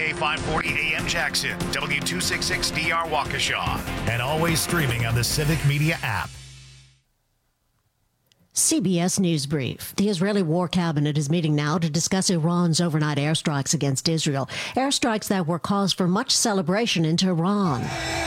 K540 AM Jackson, W266DR Waukesha, and always streaming on the Civic Media app. CBS News Brief. The Israeli War Cabinet is meeting now to discuss Iran's overnight airstrikes against Israel. Airstrikes that were cause for much celebration in Tehran.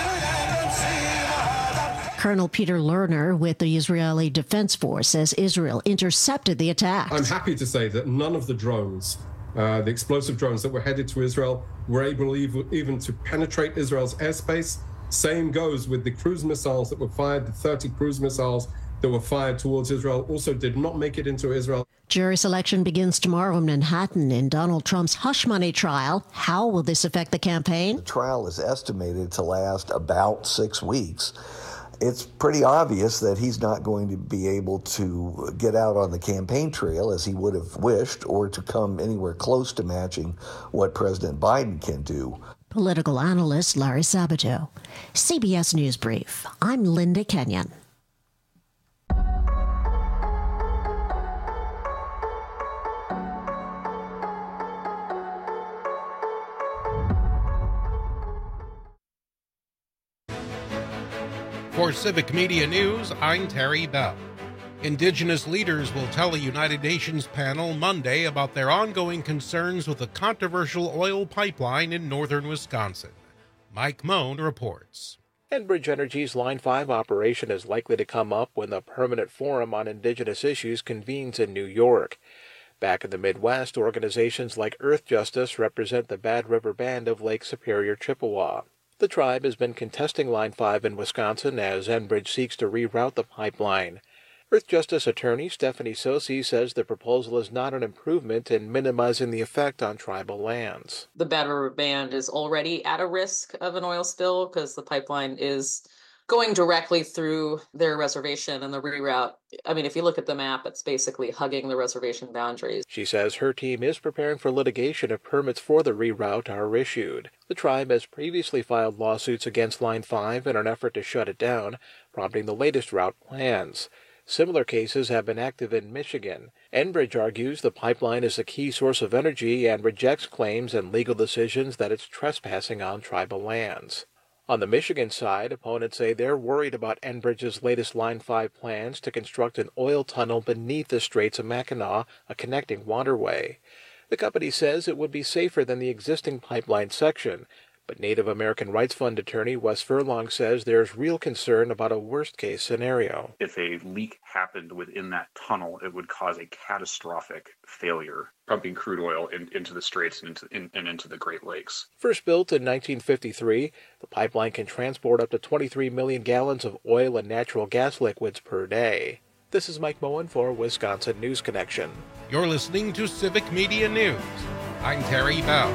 Colonel Peter Lerner with the Israeli Defense Force says Israel intercepted the attacks. I'm happy to say that none of the drones, the explosive drones that were headed to Israel, were able even to penetrate Israel's airspace. Same goes with the cruise missiles that were fired, the 30 cruise missiles that were fired towards Israel also did not make it into Israel. Jury selection begins tomorrow in Manhattan in Donald Trump's hush money trial. How will this affect the campaign? The trial is estimated to last about 6 weeks. It's pretty obvious that he's not going to be able to get out on the campaign trail as he would have wished, or to come anywhere close to matching what President Biden can do. Political analyst Larry Sabato. CBS News Brief. I'm Linda Kenyon. For Civic Media News, I'm Terry Bell. Indigenous leaders will tell a United Nations panel Monday about their ongoing concerns with a controversial oil pipeline in northern Wisconsin. Mike Moan reports. Enbridge Energy's Line 5 operation is likely to come up when the Permanent Forum on Indigenous Issues convenes in New York. Back in the Midwest, organizations like Earth Justice represent the Bad River Band of Lake Superior, Chippewa. The tribe has been contesting Line 5 in Wisconsin as Enbridge seeks to reroute the pipeline. Earth Justice attorney Stephanie Sosi says the proposal is not an improvement in minimizing the effect on tribal lands. The Bad River Band is already at a risk of an oil spill because the pipeline is going directly through their reservation, and the reroute, I mean, if you look at the map, it's basically hugging the reservation boundaries. She says her team is preparing for litigation if permits for the reroute are issued. The tribe has previously filed lawsuits against Line 5 in an effort to shut it down, prompting the latest route plans. Similar cases have been active in Michigan. Enbridge argues the pipeline is a key source of energy and rejects claims and legal decisions that it's trespassing on tribal lands. On the Michigan side, opponents say they're worried about Enbridge's latest Line 5 plans to construct an oil tunnel beneath the Straits of Mackinac, a connecting waterway. The company says it would be safer than the existing pipeline section, but Native American Rights Fund attorney Wes Furlong says there's real concern about a worst-case scenario. If a leak happened within that tunnel, it would cause a catastrophic failure, pumping crude oil into the Straits and into the Great Lakes. First built in 1953, the pipeline can transport up to 23 million gallons of oil and natural gas liquids per day. This is Mike Moen for Wisconsin News Connection. You're listening to Civic Media News. I'm Terry Bell.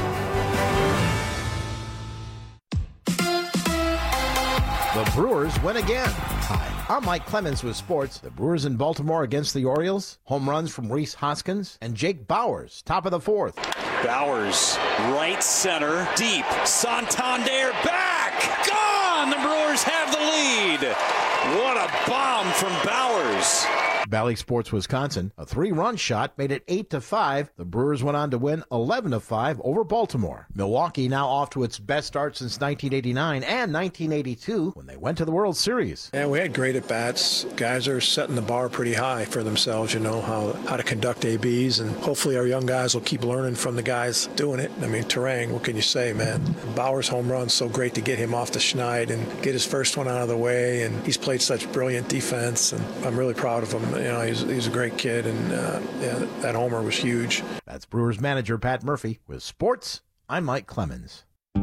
The Brewers win again. Hi, I'm Mike Clemens with sports. The Brewers in Baltimore against the Orioles. Home runs from Rhys Hoskins and Jake Bauers, top of the fourth. Bauers, right center, deep. Santander back! Gone! The Brewers have the lead. What a bomb from Bauers. Bally Sports Wisconsin, a 3-run shot made it 8-5. The Brewers went on to win 11-5 over Baltimore. Milwaukee now off to its best start since 1989 and 1982 when they went to the World Series. Yeah, we had great at-bats. Guys are setting the bar pretty high for themselves, how to conduct ABs, and hopefully our young guys will keep learning from the guys doing it. I mean, Terang, what can you say, man? Bauer's home run, so great to get him off the schneid and get his first one out of the way, and he's played such brilliant defense, and I'm really proud of him. He's a great kid, and that homer was huge. That's Brewers manager Pat Murphy. With sports, I'm Mike Clemens.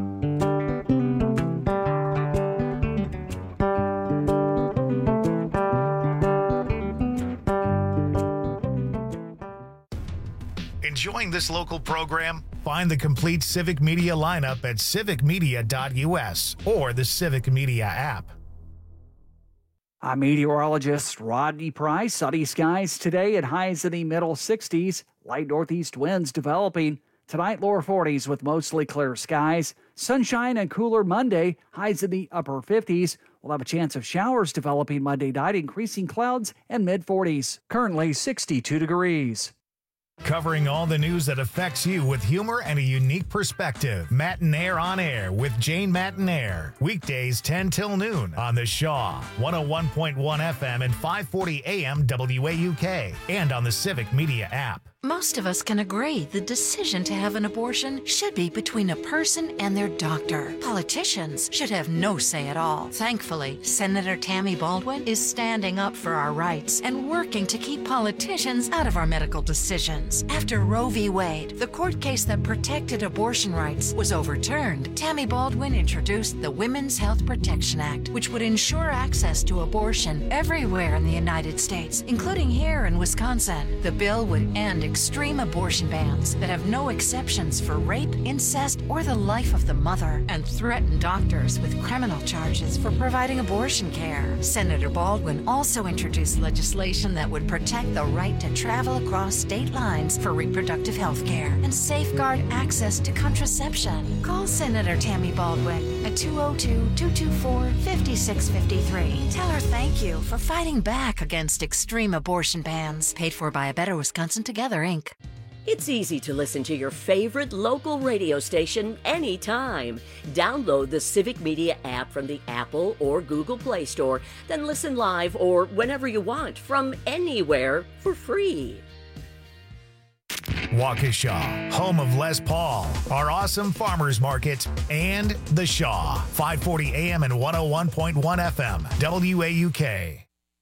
Enjoying this local program? Find the complete Civic Media lineup at civicmedia.us or the Civic Media app. I'm meteorologist Rodney Price. Sunny skies today at highs in the middle 60s. Light northeast winds developing. Tonight, lower 40s with mostly clear skies. Sunshine and cooler Monday. Highs in the upper 50s. We'll have a chance of showers developing Monday night, increasing clouds and mid 40s. Currently 62 degrees. Covering all the news that affects you with humor and a unique perspective. Matinaire on Air with Jane Matinaire. Weekdays 10 till noon on the Shaw, 101.1 FM and 540 AM WAUK, and on the Civic Media app. Most of us can agree the decision to have an abortion should be between a person and their doctor. Politicians should have no say at all. Thankfully, Senator Tammy Baldwin is standing up for our rights and working to keep politicians out of our medical decisions. After Roe v. Wade, the court case that protected abortion rights, was overturned, Tammy Baldwin introduced the Women's Health Protection Act, which would ensure access to abortion everywhere in the United States, including here in Wisconsin. The bill would end extreme abortion bans that have no exceptions for rape, incest, or the life of the mother, and threaten doctors with criminal charges for providing abortion care. Senator Baldwin also introduced legislation that would protect the right to travel across state lines for reproductive health care and safeguard access to contraception. Call Senator Tammy Baldwin at 202-224-5653. Tell her thank you for fighting back against extreme abortion bans. Paid for by A Better Wisconsin Together, Inc. It's easy to listen to your favorite local radio station anytime. Download the Civic Media app from the Apple or Google Play Store, then listen live or whenever you want from anywhere for free. Waukesha, home of Les Paul, our awesome farmers market, and the Shaw, 540 AM and 101.1 FM, WAUK.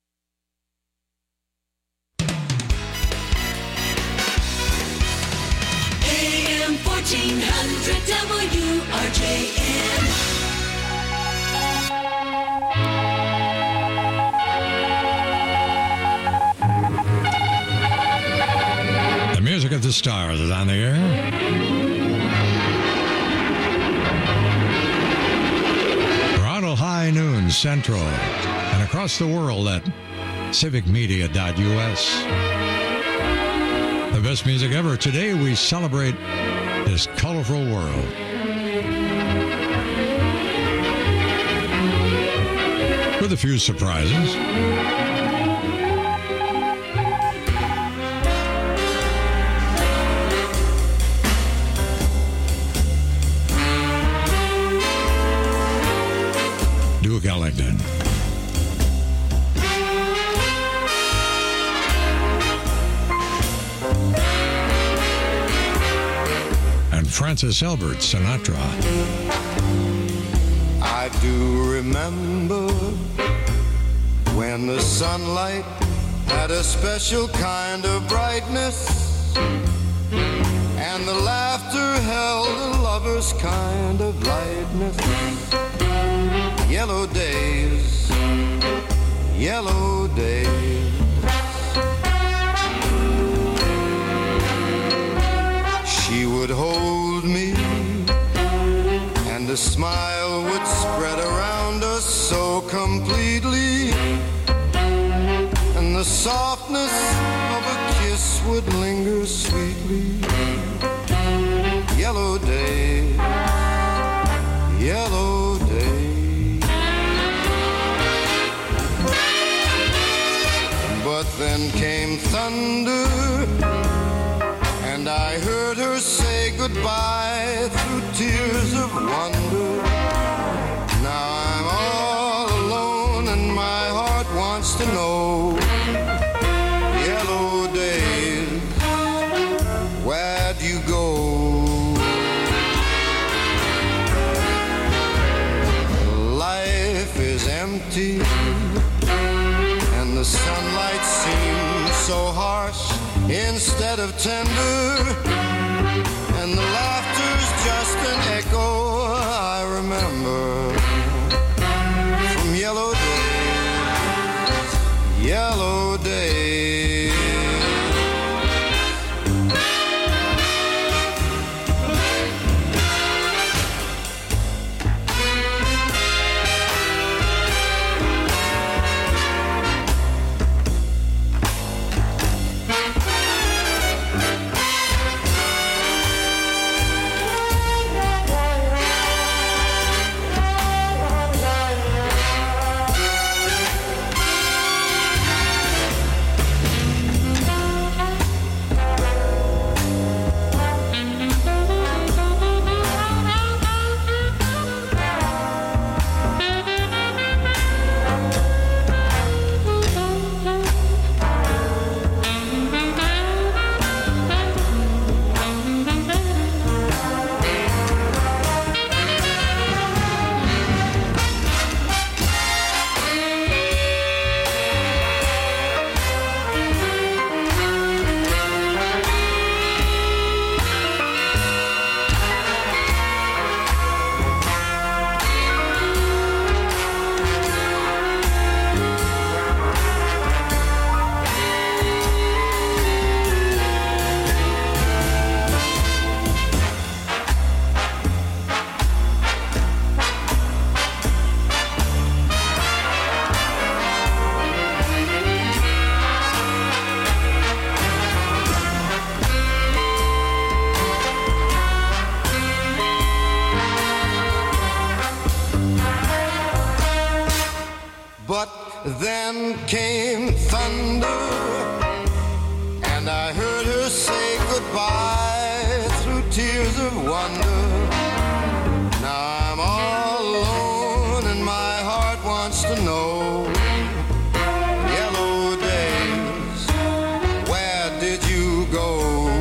AM 1400 WRJN. The music of the stars is on the air. Toronto High Noon Central and across the world at civicmedia.us. The best music ever. Today we celebrate this colorful world. With a few surprises. Duke Ellington. And Francis Albert Sinatra. I do remember when the sunlight had a special kind of brightness, and the laughter held a lover's kind of lightness. Yellow days, yellow days. She would hold me, and a smile would spread around us so completely, and the softness of a kiss would linger sweetly. Yellow days, yellow days. But then came thunder, and I heard her say goodbye through tears of wonder. Now I'm all alone and my heart wants to know. Yellow days, where'd you go? Life is empty and the sunlight seems so harsh instead of tender, and the laughter's just an echo I remember from yellow days, yellow days. Then came thunder, and I heard her say goodbye through tears of wonder. Now I'm all alone and my heart wants to know, yellow days, where did you go?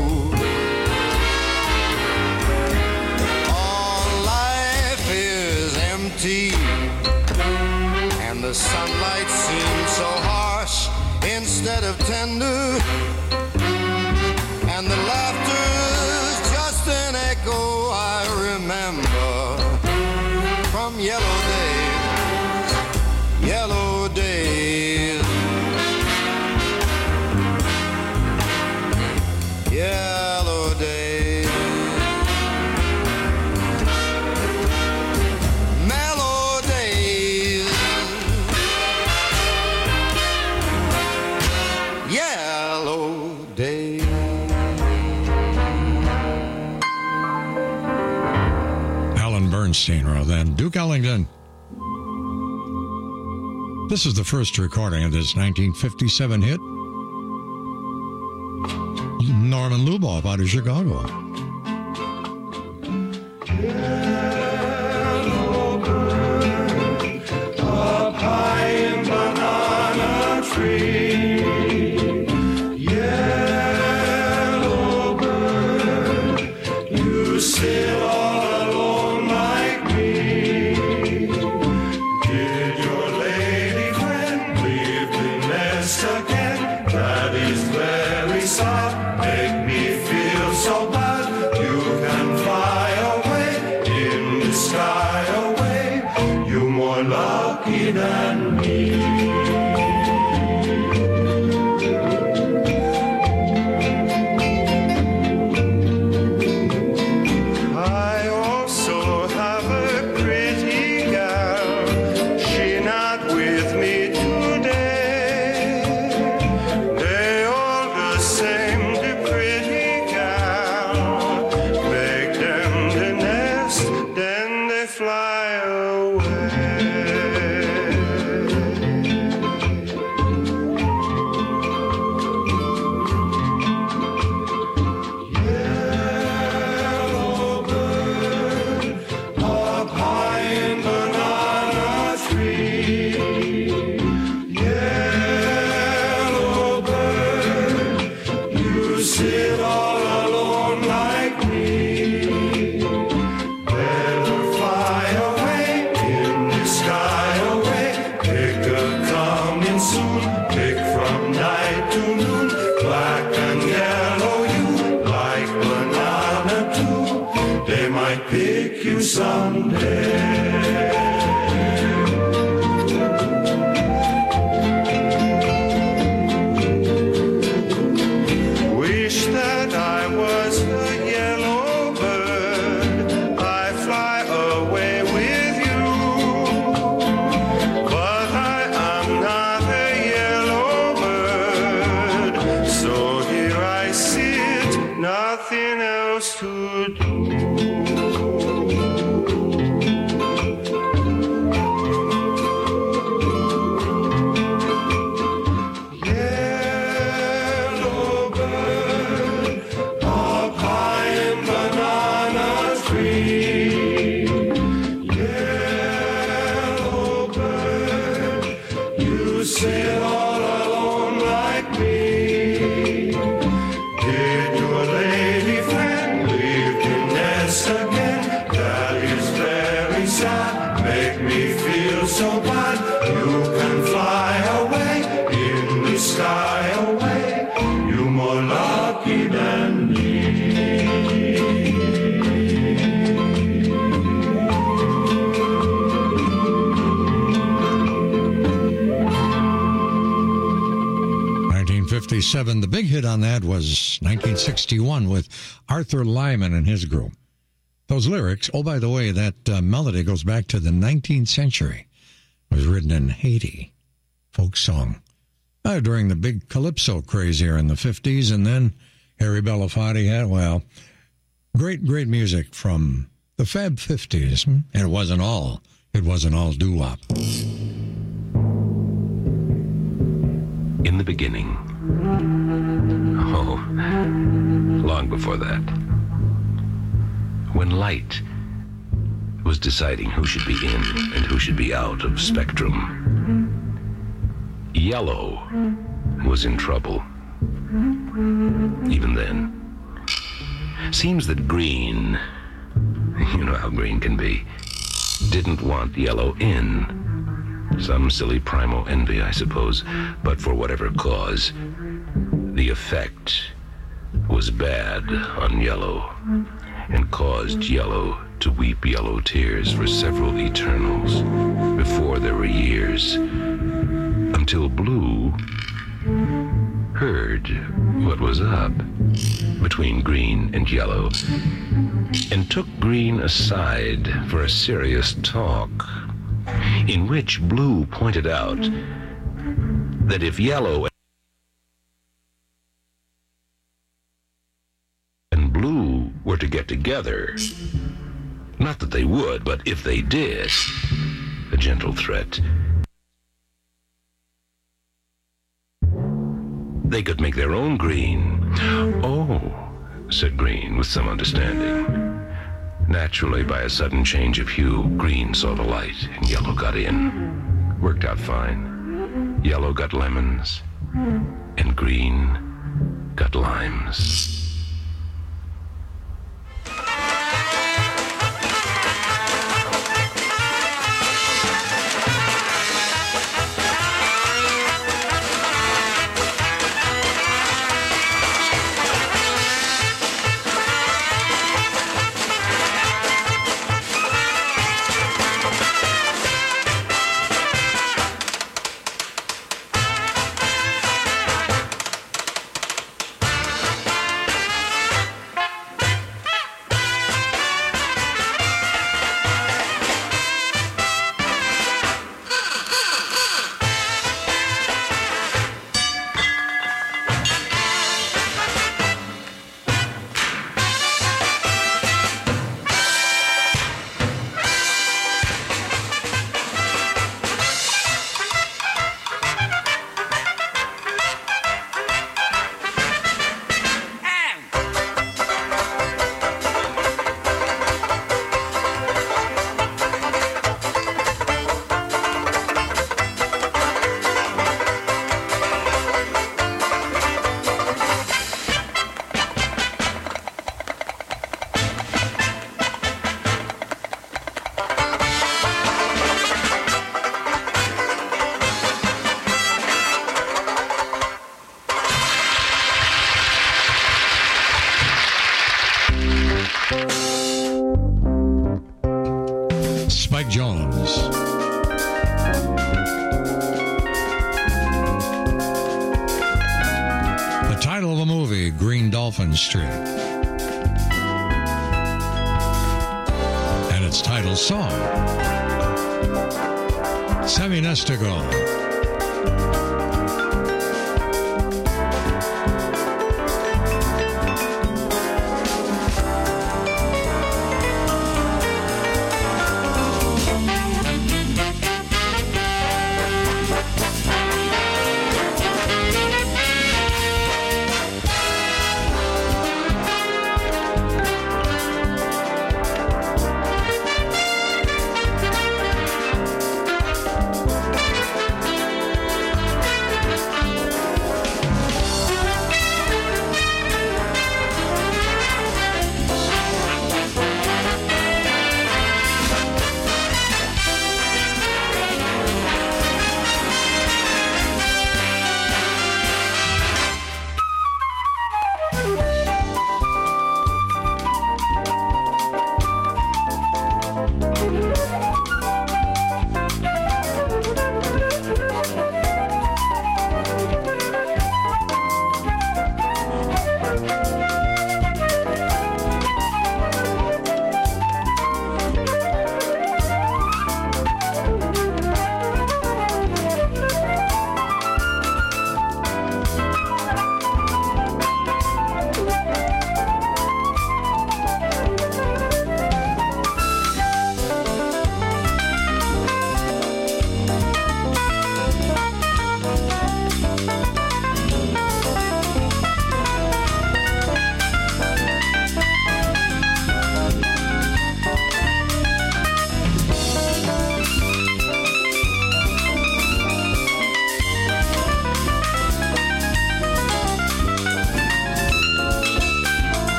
All life is empty, and the sunlight seems so harsh instead of tender, and the laughter's just an echo I remember from yellow days, yellow days, yellow days, mellow days, yellow days. Alan Bernstein wrote that. Duke Ellington. This is the first recording of this 1957 hit. Norman Luboff out of Chicago. Up high in banana tree, yellow bird, you sit all alone like me. Did your lady friend leave the nest again? That is very soft, make me feel so bad. You can fly away in the sky away. You're more lucky than me. I also have a pretty girl. She not with me today. They all the same, the pretty girl. Make them the nest, then they fly away. Yellow bird, up high in banana tree. Yellow bird, you sit all alone like me. Better fly away in the sky away. Pick a coming soon, pick from night to noon. Black and yellow you like banana too. They might pick you someday. Wish that I was a yellow bird. I fly away with you. But I am not a yellow bird. So here I sit, nothing else to do. Yellow bird, up high in banana tree. Yellow bird, you sit all alone like me. Did your lady friend leave the nest again? That is very sad, make me feel so bad. You can fly away in the sky away. You're more lucky than me. 1957. The big hit on that was 1961 with Arthur Lyman and his group. Those lyrics, oh, by the way, that melody goes back to the 19th century. It was written in Haiti, folk song, during the big Calypso craze here in the 50s. And then Harry Belafonte had, well, great music from the Fab 50s. And it wasn't all doo-wop. in the beginning. Oh, long before that. When light was deciding who should be in and who should be out of spectrum, yellow was in trouble. Even then. Seems that green, you know how green can be, didn't want yellow in. Some silly primal envy, I suppose, but for whatever cause, the effect was bad on yellow and caused yellow to weep yellow tears for several eternals before there were years, until blue heard what was up between green and yellow and took green aside for a serious talk, in which blue pointed out that if yellow and blue were to get together, not that they would, but if they did, a gentle threat, they could make their own green. Oh, said Green with some understanding. Naturally, by a sudden change of hue, Green saw the light and yellow got in. Worked out fine. Yellow got lemons and green got limes. Spike Jones. The title of the movie, Green Dolphin Street. And its title song, Semi-Nestigo.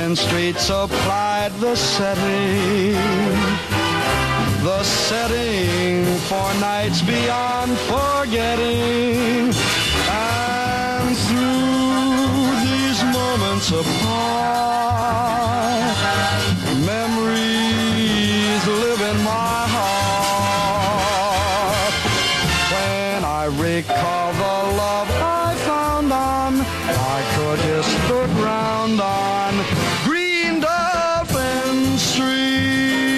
Dolphin Street supplied the setting for nights beyond forgetting. And through these moments apart, memories live in my heart. When I recall the love I found on, I could kiss the ground on Green Dolphin Street.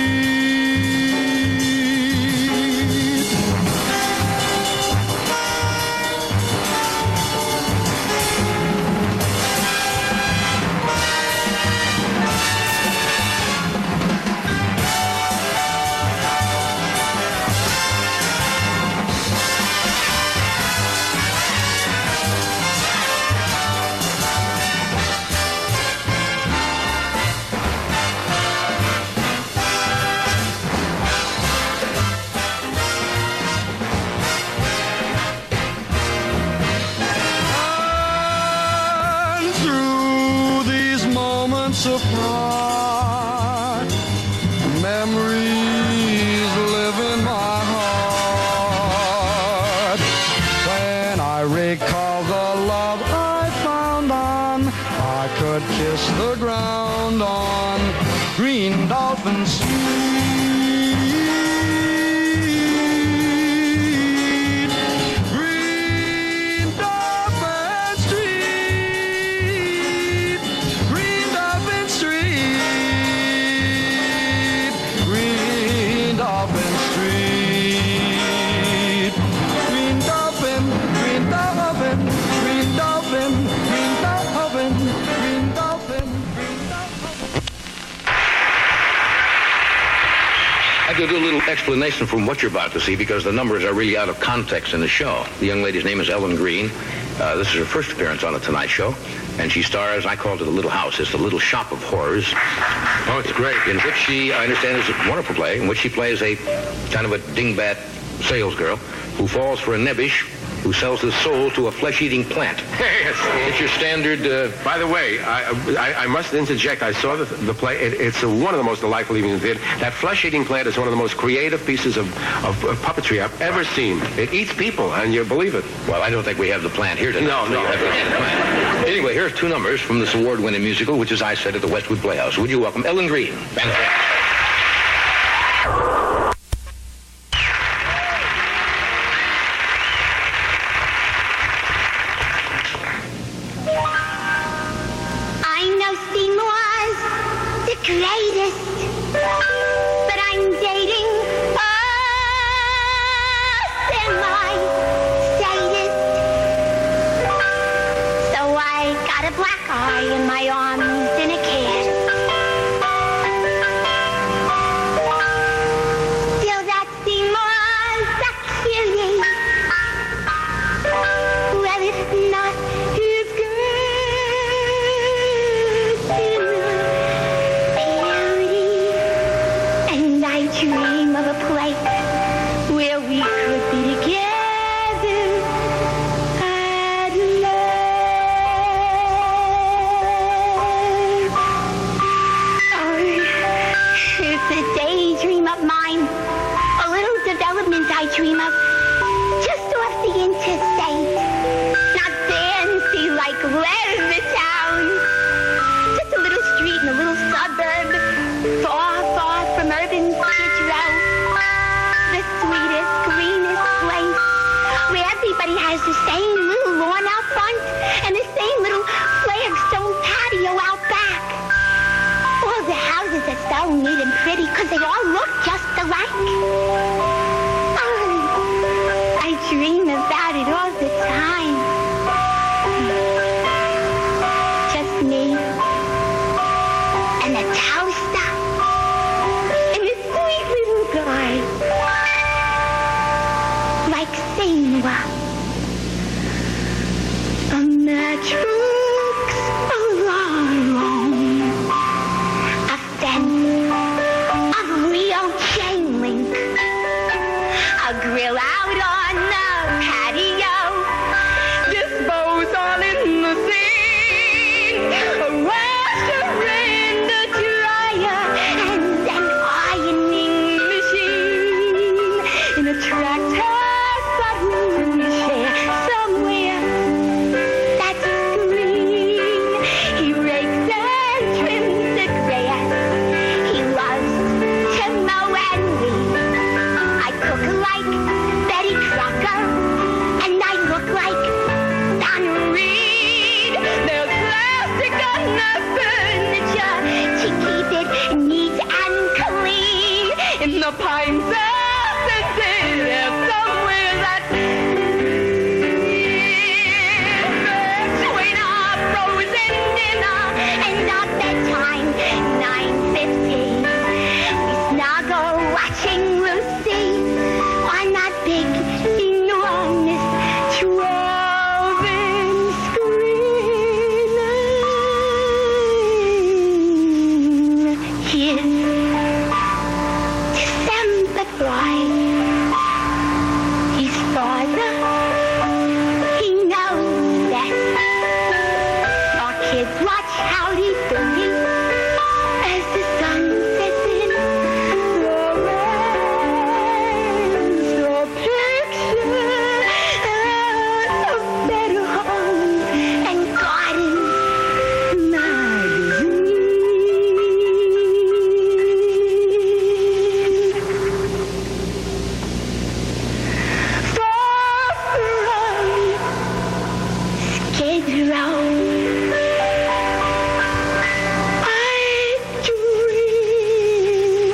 Apart, memories live in my heart. When I recall the love I found on, I could kiss the ground on Green Dolphin Street. I could do a little explanation from what you're about to see because the numbers are really out of context in the show. The young lady's name is Ellen Greene. This is her first appearance on The Tonight Show, and she stars, I call it The Little House. It's the Little Shop of Horrors. Oh, it's great. In which she, I understand, is a wonderful play, in which she plays a kind of a dingbat salesgirl who falls for a nebbish who sells his soul to a flesh-eating plant. Yes. It's your standard... By the way, I must interject. I saw the play. It's one of the most delightful evenings in theater. That flesh-eating plant is one of the most creative pieces of puppetry I've ever seen. It eats people, and you believe it. Well, I don't think we have the plant here tonight. No. Anyway, here's two numbers from this award-winning musical, which, as I said, at the Westwood Playhouse. Would you welcome Ellen Greene? Fantastic. Greatest, but I'm dating a semi-sadist. So I got a black eye in my arms in a cast. Still that Seymour's a cutie. Well, it's not his dream of a place where we could be together at last. Oh, it's a daydream of mine, a little development I dream of, just off the interstate, not fancy like Levittown, just a little street in a little suburb, far, far from urban Skid Row. The sweetest, greenest place where everybody has the same little lawn out front and the same little flagstone patio out back. All the houses are so neat and pretty because they all look just alike. Oh, I dream about it all the time. Just me and a toaster and a sweet little guy like Seymour. A matchbox alone, a fence of real chain link, the furniture to keep it neat and clean. In the pines of the day, there's somewhere that between our frozen dinner and our bedtime, 9:50, we snuggle watching Lucy on that big, enormous 12-inch screen. His December bride, his father, he knows best. Our kids watch Howdy Doody as the sun sets in. Romance, or picture of better homes and gardens magazine. Far from Skid Row, I dream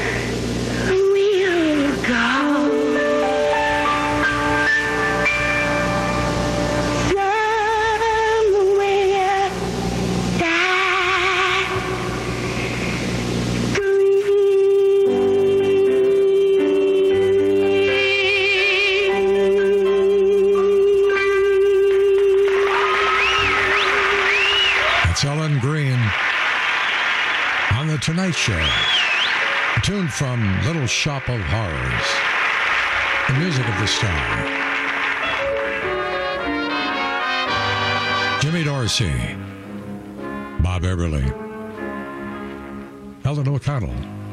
we'll go somewhere that That's Ellen Green on The Tonight Show. A tune from Little Shop of Horrors. The music of the star. Jimmy Dorsey. Bob Eberly. Helen O'Connell.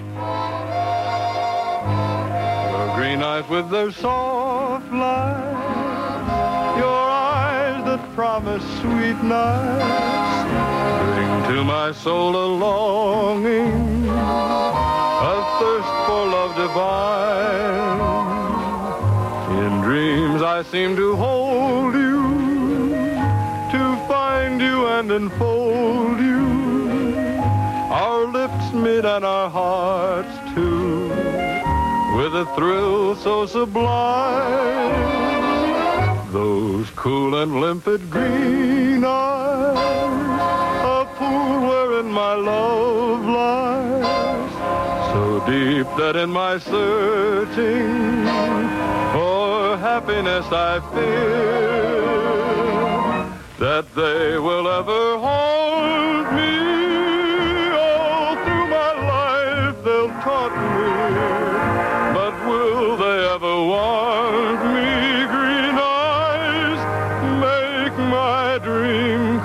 Your green eyes with their soft light, your eyes that promise sweet nights, bring to my soul a longing, a thirst for love divine. In dreams I seem to hold you, to find you and enfold you. Our lips meet and our hearts too, with a thrill so sublime. Those cool and limpid green eyes, a pool wherein my love lies, so deep that in my searching for happiness I fear that they will ever hold me. All through my life they'll taunt me, but will they ever want me? Green eyes make my dream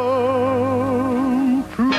come true.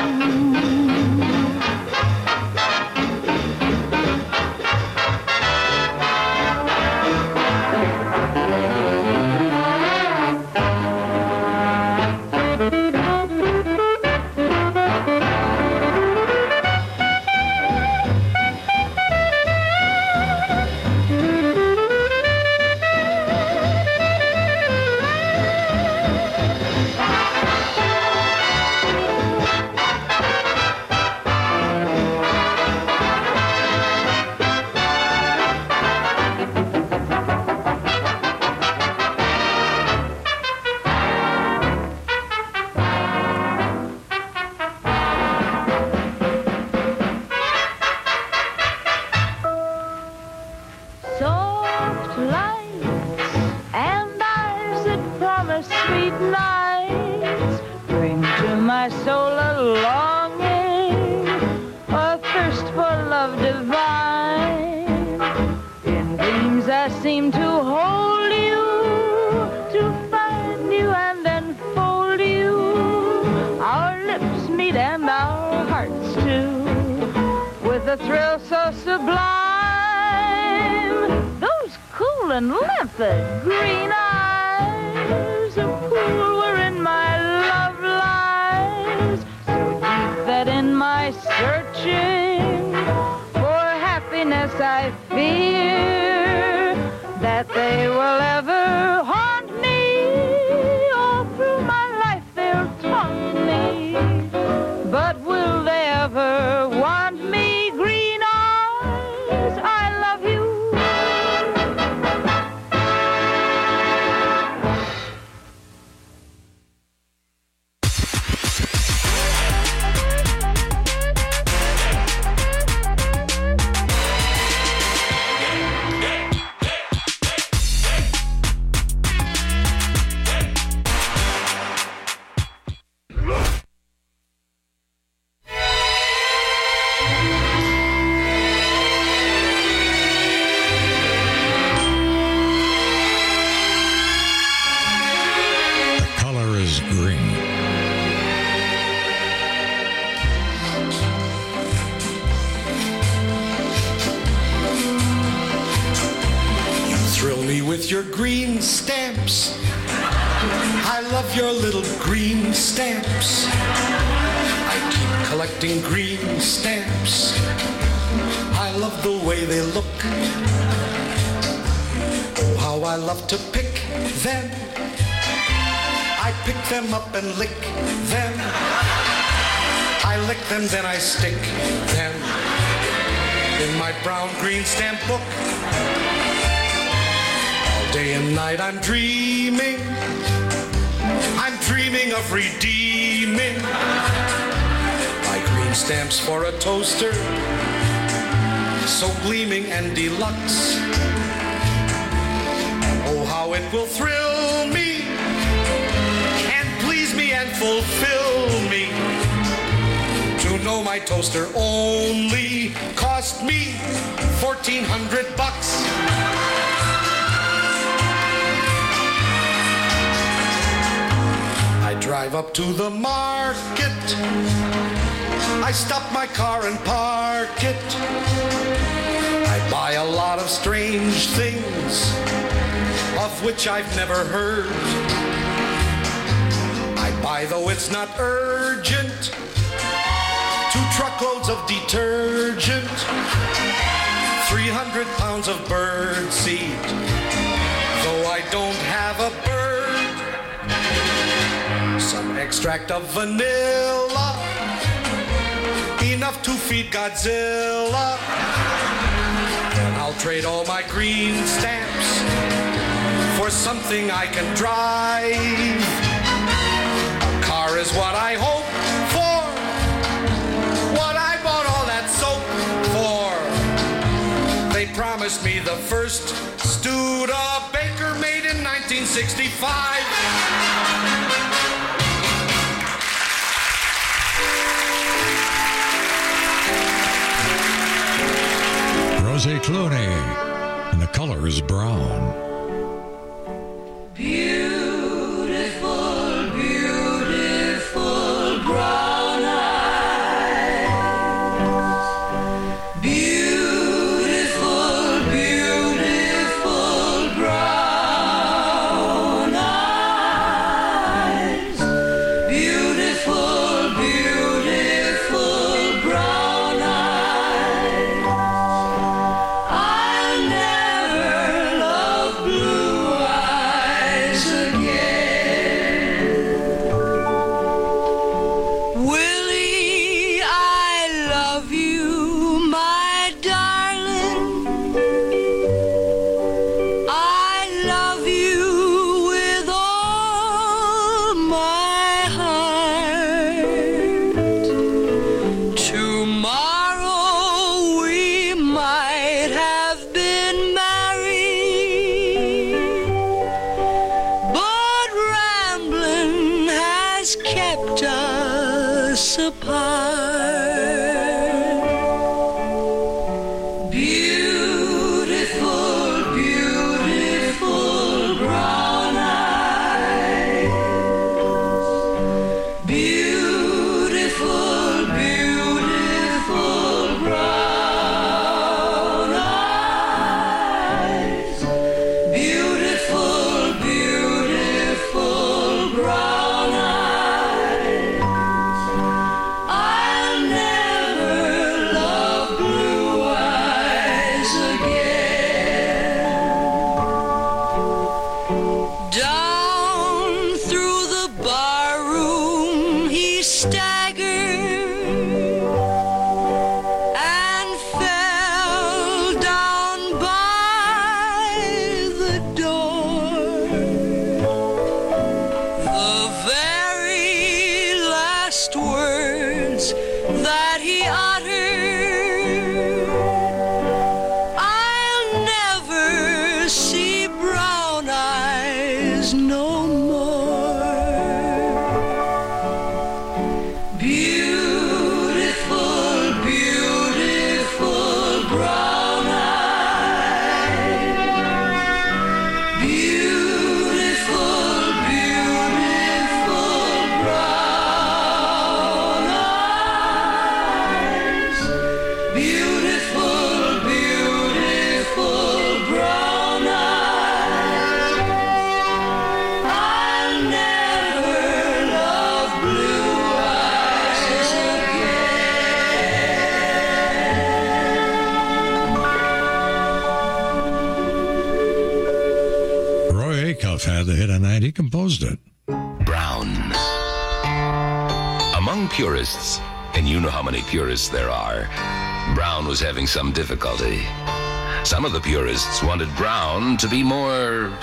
Soft lights and eyes that promise sweet nights bring to my soul a longing, a thirst for love divine. In dreams I seem to hold you, to find you and enfold you. Our lips meet and our hearts too, with a thrill so sublime. Those cool and limpid green eyes, a pool wherein my love lies, so deep that in my searching for happiness I fear that they will ever haunt me. All through my life they'll taunt me, green stamps. I love your little green stamps. I keep collecting green stamps. I love the way they look. Oh, how I love to pick them. I pick them up and lick them. I lick them, then I stick them in my brown green stamp book. All day and night I'm dreaming. I'm dreaming of redeeming my green stamps for a toaster, so gleaming and deluxe. Oh, how it will thrill me and please me and fulfill me to know my toaster only cost me $1,400. I drive up to the market. I stop my car and park it. I buy a lot of strange things of which I've never heard. I buy, though it's not urgent, 2 truckloads of detergent, 300 pounds of bird seed, though I don't have a bird, some extract of vanilla, enough to feed Godzilla. Then I'll trade all my green stamps for something I can drive. A car is what I hope for, what I bought all that soap for. They promised me the first Studebaker made in 1965. Rosie Clooney, and the color is brown. Beautiful, beautiful brown eyes. Beautiful, beautiful brown eyes. Beautiful, beautiful brown eyes. I'll never love blue eyes again. Willie, I love you, my darling. I love you with all my heart. Tomorrow we might have been married, but rambling has kept us apart. Beautiful, beautiful brown eyes. Beautiful, beautiful brown eyes. Beautiful, beautiful brown eyes. I'll never love blue eyes again. Down through the bar room he staggered and fell down by the door. The very last words that he uttered, I'll never see brown eyes no more. Among purists, and you know how many purists there are, Brown was having some difficulty. Some of the purists wanted Brown to be more...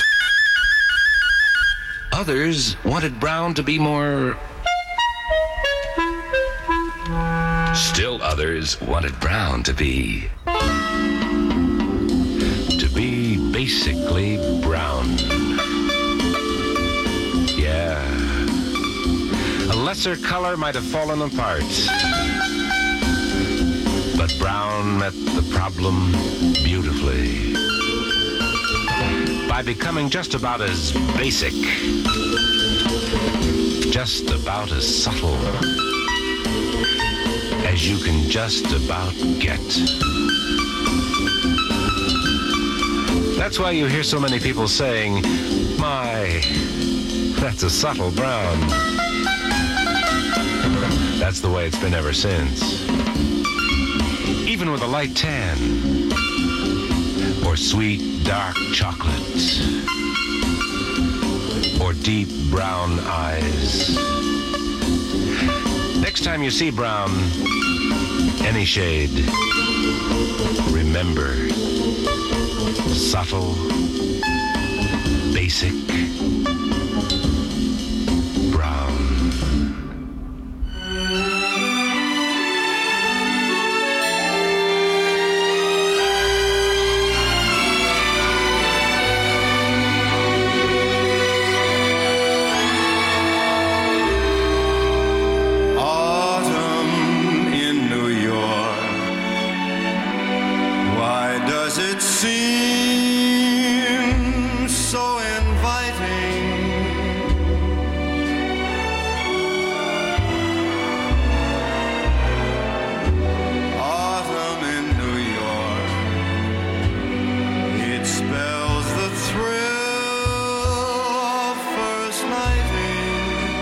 Others wanted Brown to be more... Still others wanted Brown to be basically brown. Yeah. A lesser color might have fallen apart, but brown met the problem beautifully by becoming just about as basic, just about as subtle as you can just about get. That's why you hear so many people saying, "My, that's a subtle brown." That's the way it's been ever since. Even with a light tan, or sweet dark chocolate, or deep brown eyes. Next time you see brown, any shade, remember, subtle, basic, brown. Autumn in New York. Why does it seem so inviting? Autumn in New York, it spells the thrill of first nighting.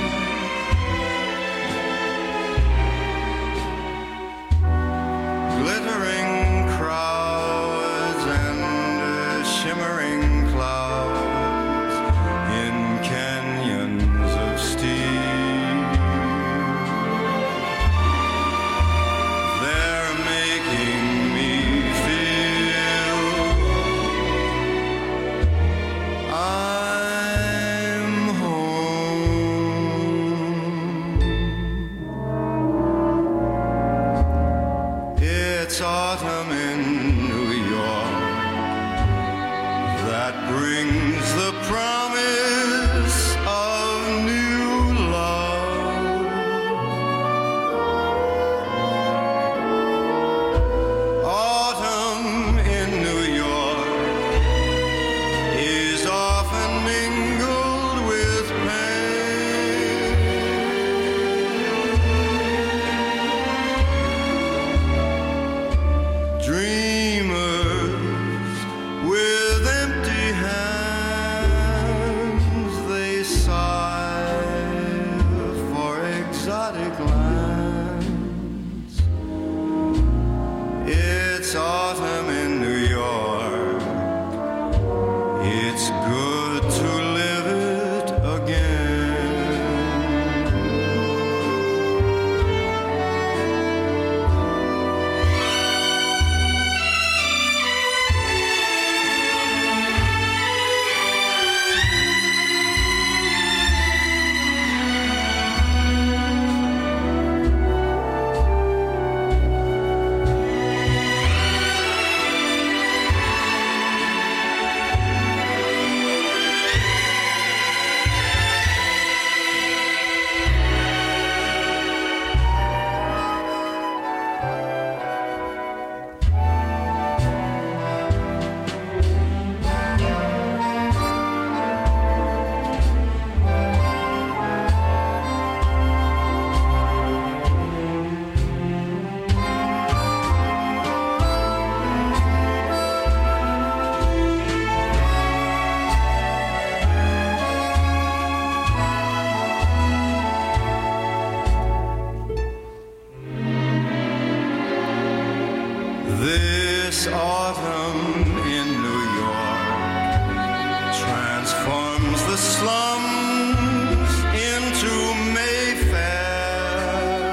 Glittering crowds and shimmering clouds in canyons of steel. They're making me feel I'm home. It's autumn in New York that brings the promise of new love. Autumn in New York is often mingled with pain. Dreamers with empty hands, they sigh for exotic lands. It's autumn in New York. It's good to live it again. This autumn in New York transforms the slums into Mayfair.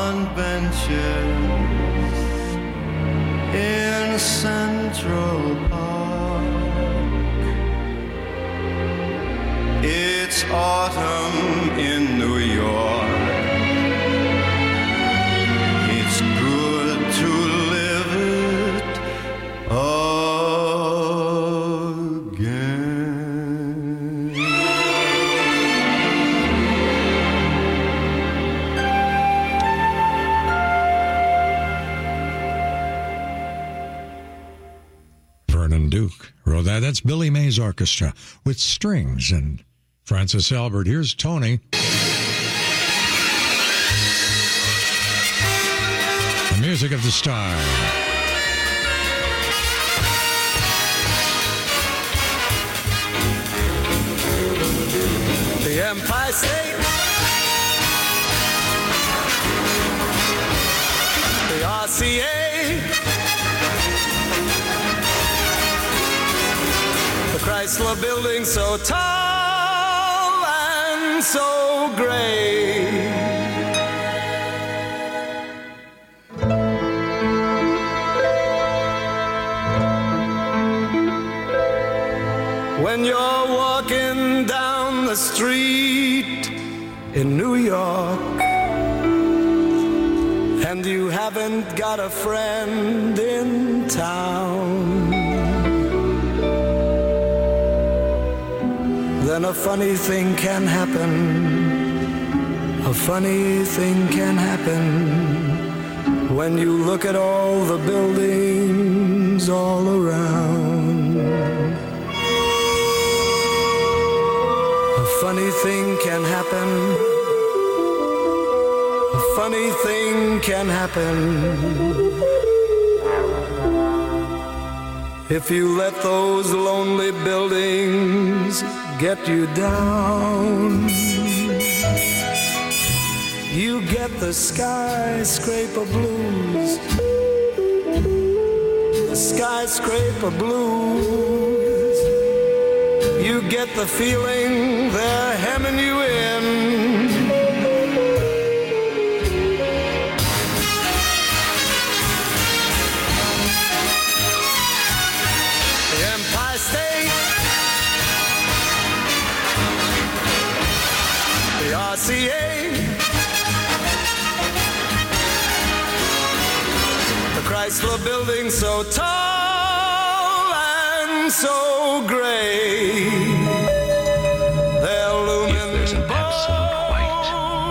on benches in Central Park. It's autumn in New York. It's good to live it again. Vernon Duke wrote that. That's Billy Mays Orchestra with strings and Francis Albert. Here's Tony. The music of the star. The Empire State, the RCA, the Chrysler Building so tall and so great. When you're walking down the street in New York and you haven't got a friend in town, then a funny thing can happen. A funny thing can happen when you look at all the buildings all around. A funny thing can happen. A funny thing can happen if you let those lonely buildings get you down. You get the skyscraper blues. The skyscraper blues. You get the feeling they're hemming you in. The Empire State, the RCA, the Chrysler Building so tall and so great. They're looming. If there's an absolute white,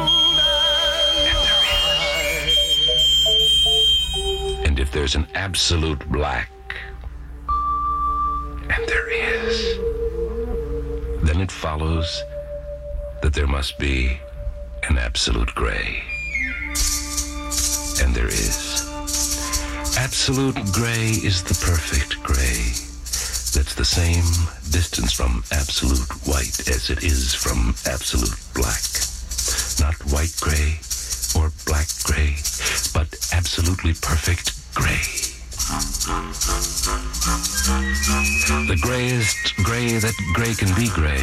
and if there's an absolute black, and there is, then it follows that there must be an absolute gray. And there is. Absolute gray is the perfect gray. That's the same distance from absolute white as it is from absolute black. Not white gray or black gray, but absolutely perfect gray. The grayest gray that gray can be gray.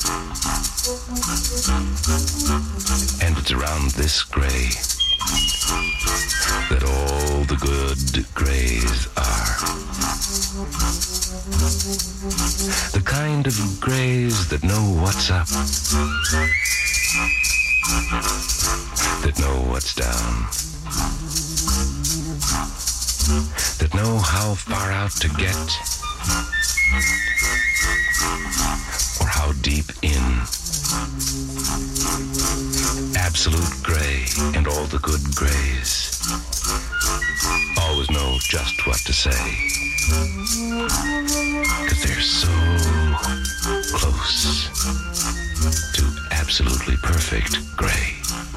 And it's around this gray that all the good grays are. The kind of grays that know what's up, that know what's down, that know how far out to get, or how deep in. Absolute gray and all the good grays always know just what to say, 'cause they're so close to absolutely perfect gray.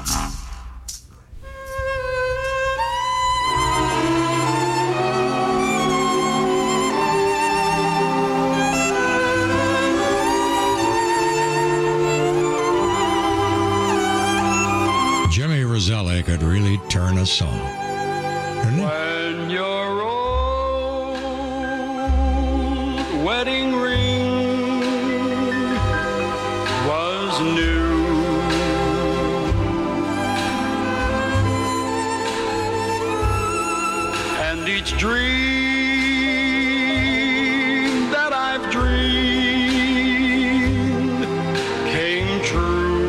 Jimmy Roselli could really turn a song. When your old wedding ring was new each dream that I've dreamed came true.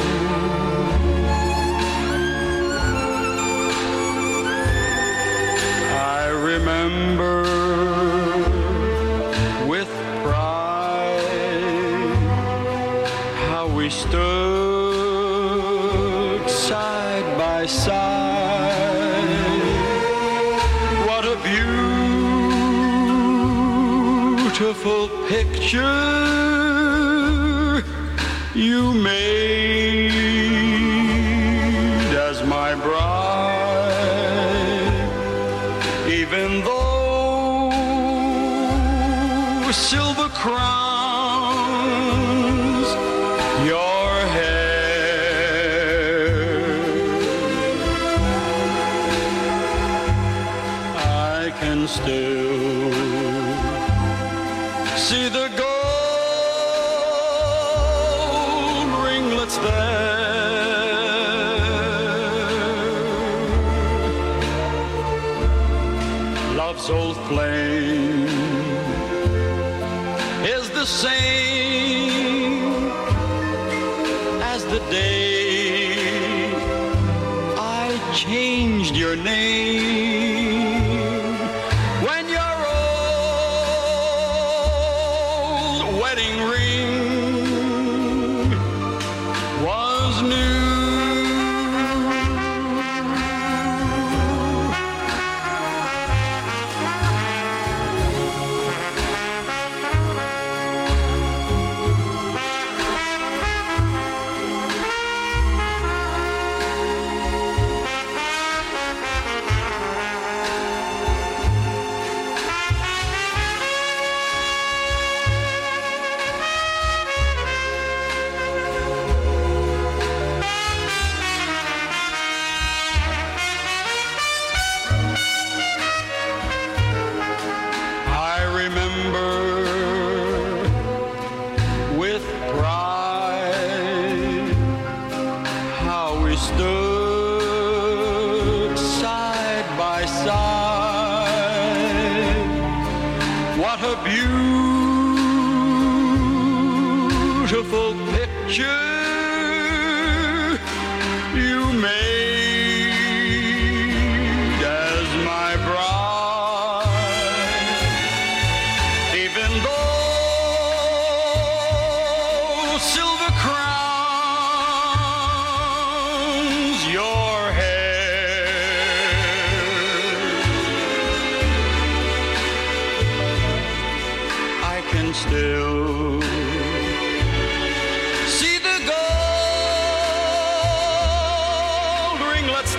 I remember with pride how we stood side by side. What a beautiful picture you made as my bride, even though silver crowns your hair. I can still see the gold ringlets there. Love's old flame is the same as the day I changed your name. When your old wedding ring was new. I remember with pride how we stood side by side. What a beautiful picture you made as my bride, even though silver crowns your hair. I can still see the gold ringlets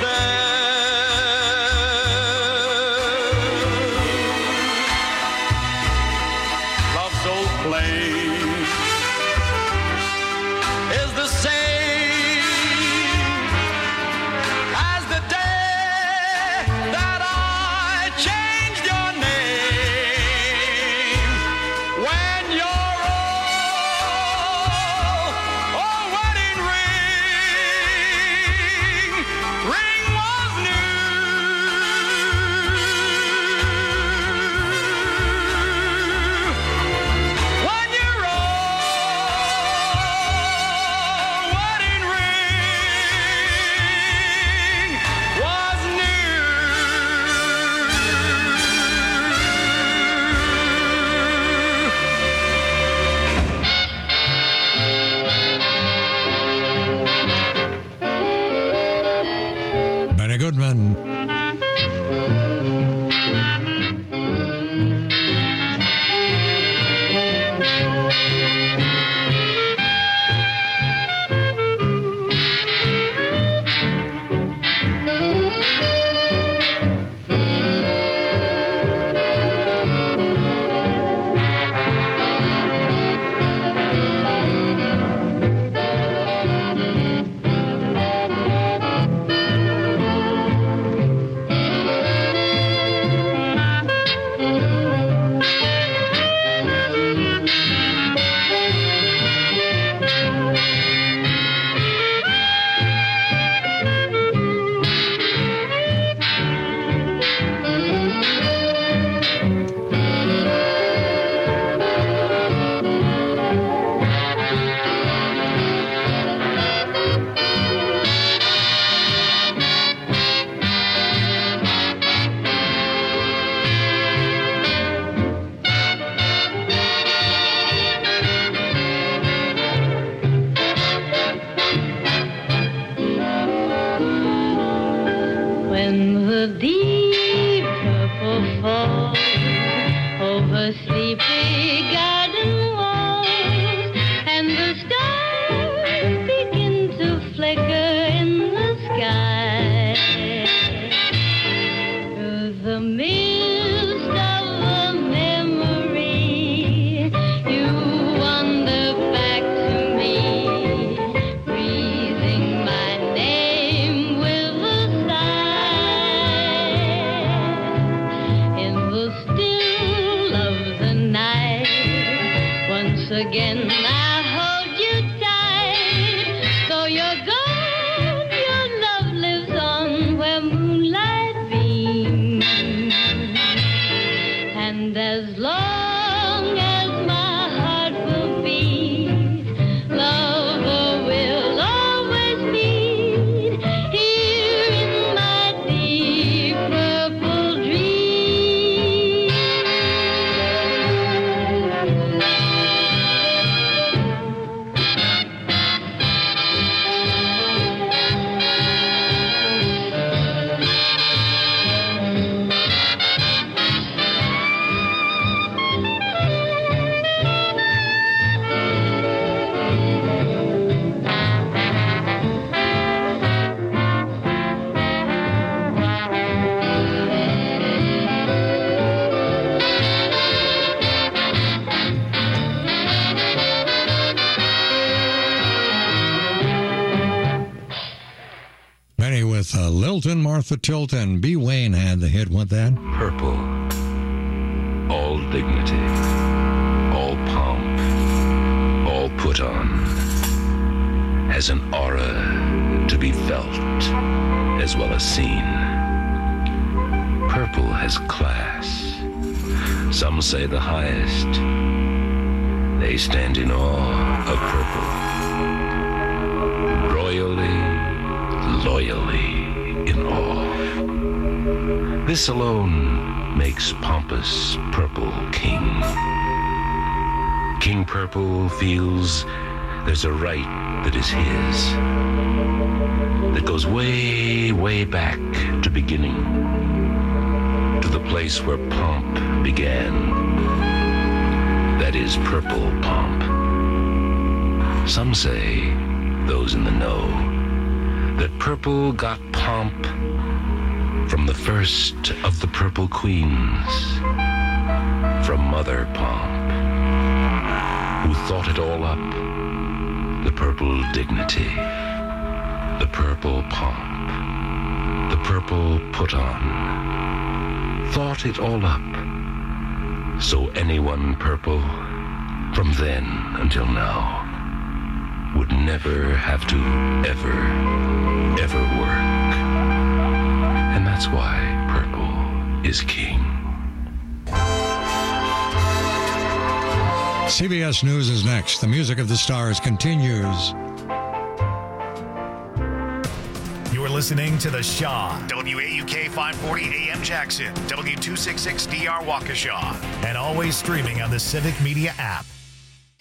there. Love's old flame is the same as the day that I changed your name. When your old wedding ring was new. When your old wedding ring was Benny Goodman. When the deep purple falls over sleepy garden walls, and the stars begin to flicker in the sky, through the mist of a memory, you wander back to me, breathing my name with a sigh. In the still of the night, once again I hold you tight. Though you're gone, your love lives on where moonlight beams. And as long as my heart will beat, lover will always meet here in my deep purple dream. Benny with Lilton, Martha Tilton. B. Wayne had the hit with that. Purple. All dignity. All pomp. All put on. Has an aura to be felt as well as seen. Purple has class. Some say the highest. They stand in awe of purple. Royally, loyally in awe. This alone makes pompous Purple king. King Purple feels there's a right that is his, that goes way, way back to beginning, to the place where pomp began. That is purple pomp. Some say, those in the know, that purple got pomp from the first of the purple queens, from Mother Pomp, who thought it all up, the purple dignity, the purple pomp, the purple put on, thought it all up, so anyone purple, from then until now, would never have to ever work. And that's why purple is king. CBS News is next. The Music of the Stars continues. You're listening to The Shaw, WAUK 540 AM Jackson, W266DR Waukesha, and always streaming on the Civic Media app.